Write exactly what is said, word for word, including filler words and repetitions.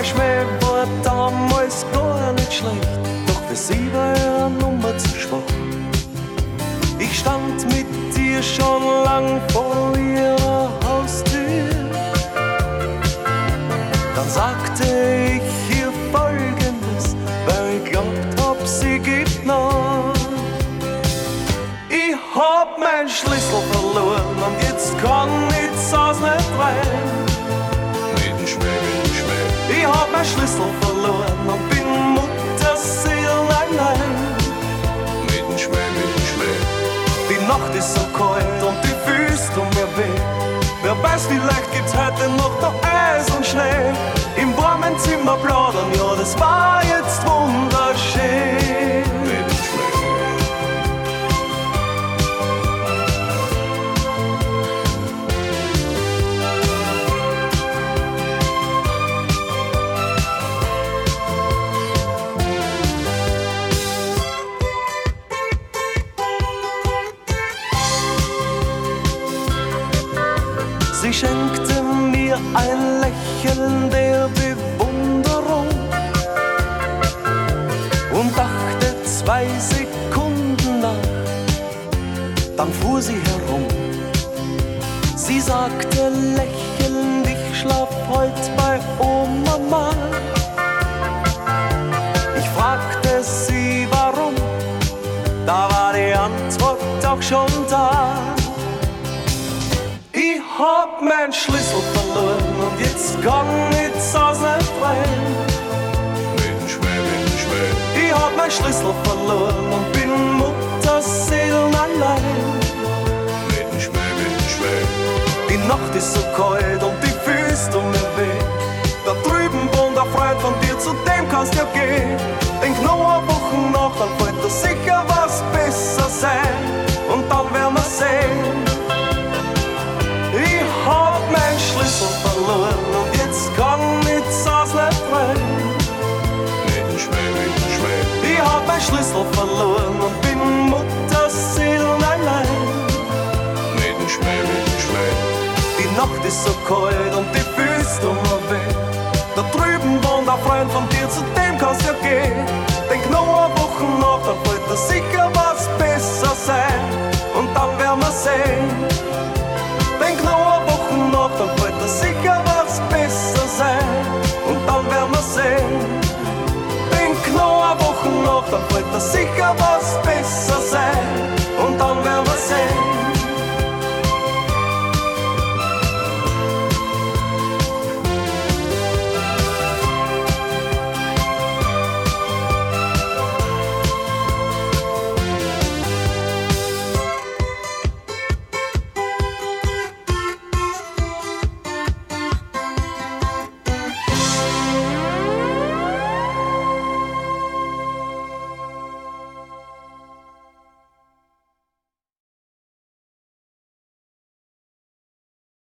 Schmäh war damals gar nicht schlecht, doch für sie war er Nummer zu schwach. Ich stand mit dir schon lang vor ihrer Haustür. Dann sagte ich ihr Folgendes, weil ich glaubt hab, sie gibt nach. Ich hab meinen Schlüssel verloren und jetzt kann ich das nicht rein. Mit dem Schmäh, mit dem Schmäh. Ich hab meinen Schlüssel verloren und bin Mutterseelen allein. Mit dem Schmäh, mit dem Schmäh. Die Nacht ist so kalt und die Füße tun mir weh. Wer weiß, vielleicht gibt's heute noch doch Eis und Schnee. Im warmen Zimmer plaudern, ja, das war jetzt wunderschön. Mit dem Schmäh. Sie schenkte mir ein Lächeln der Bewunderung und dachte zwei Sekunden nach, dann fuhr sie herum. Sie sagte lächelnd, ich schlaf heut bei Oma Ma. Ich fragte sie warum, da war die Antwort auch schon da. Ich hab meinen Schlüssel verloren und jetzt kann ich das nicht rein. Mit dem Schmäh, mit dem Schmäh. Ich hab meinen Schlüssel verloren und bin Mutterseelen allein. Mit dem Schmäh, mit dem Schmäh. Die Nacht ist so kalt und die Füße tun mir weh. Da drüben wohnt ein Freund von dir, zu dem kannst du ja gehen. Denk noch eine Woche nach, dann fällt dir sicher was besser sein. Und dann werden wir sehen. Ich hab meinen Schlüssel verloren und jetzt kann ich das nicht rein. Mit dem Schmäh, mit dem Schmäh. Ich hab meinen Schlüssel verloren und bin Mutterseelen allein. Mit dem Schmäh, mit dem Schmäh. Die Nacht ist so kalt und die Füße tun mir weh. Da drüben wohnt ein Freund von dir, zu dem kannst du ja gehen. Denk noch eine Woche nach, dann fällt dir sicher was besser sein. Und dann werden wir sehen. Denk noch eine Woche nach, dann fällt dir sicher was besser sein. Und dann werden wir sehen. Denk noch eine Woche nach, dann fällt dir sicher was besser sein.